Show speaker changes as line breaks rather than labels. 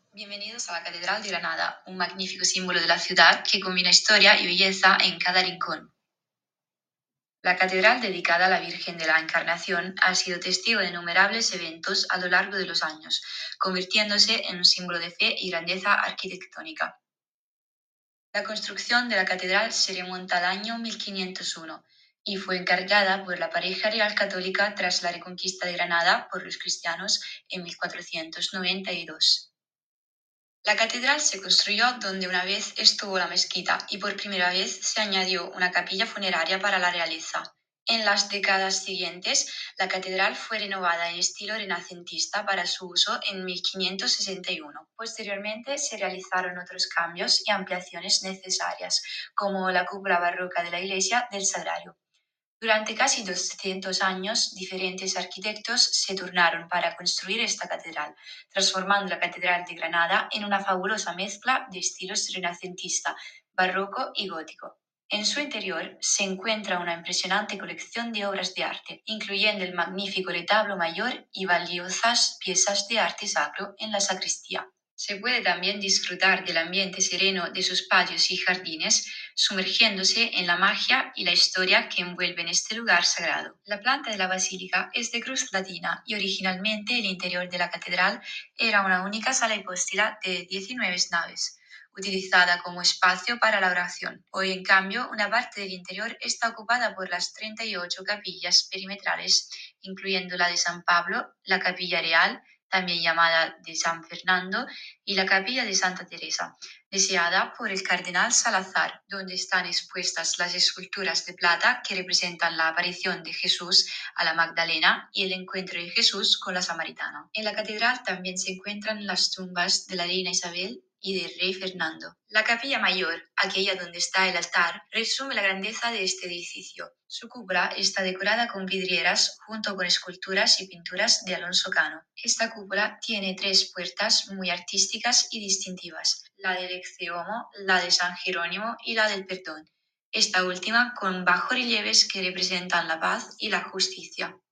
Bienvenidos a la Catedral de Granada, un magnífico símbolo de la ciudad que combina historia y belleza en cada rincón. La catedral, dedicada a la Virgen de la Encarnación, ha sido testigo de innumerables eventos a lo largo de los años, convirtiéndose en un símbolo de fe y grandeza arquitectónica. La construcción de la catedral se remonta al año 1501 y fue encargada por la pareja real católica tras la reconquista de Granada por los cristianos en 1492. La catedral se construyó donde una vez estuvo la mezquita y por primera vez se añadió una capilla funeraria para la realeza. En las décadas siguientes, la catedral fue renovada en estilo renacentista para su uso en 1561. Posteriormente se realizaron otros cambios y ampliaciones necesarias, como la cúpula barroca de la iglesia del Sagrario. Durante casi 200 años, diferentes arquitectos se turnaron para construir esta catedral, transformando la Catedral de Granada en una fabulosa mezcla de estilos renacentista, barroco y gótico. En su interior se encuentra una impresionante colección de obras de arte, incluyendo el magnífico retablo mayor y valiosas piezas de arte sacro en la sacristía. Se puede también disfrutar del ambiente sereno de sus patios y jardines, sumergiéndose en la magia y la historia que envuelven este lugar sagrado. La planta de la basílica es de cruz latina y originalmente el interior de la catedral era una única sala hipóstila de 19 naves, utilizada como espacio para la oración. Hoy, en cambio, una parte del interior está ocupada por las 38 capillas perimetrales, incluyendo la de San Pablo, la Capilla Real, también llamada de San Fernando, y la Capilla de Santa Teresa, deseada por el cardenal Salazar, donde están expuestas las esculturas de plata que representan la aparición de Jesús a la Magdalena y el encuentro de Jesús con la samaritana. En la catedral también se encuentran las tumbas de la reina Isabel y del rey Fernando. La capilla mayor, aquella donde está el altar, resume la grandeza de este edificio. Su cúpula está decorada con vidrieras junto con esculturas y pinturas de Alonso Cano. Esta cúpula tiene 3 puertas muy artísticas y distintivas, la del Ecce-Homo, la de San Jerónimo y la del Perdón, esta última con bajorrelieves que representan la paz y la justicia.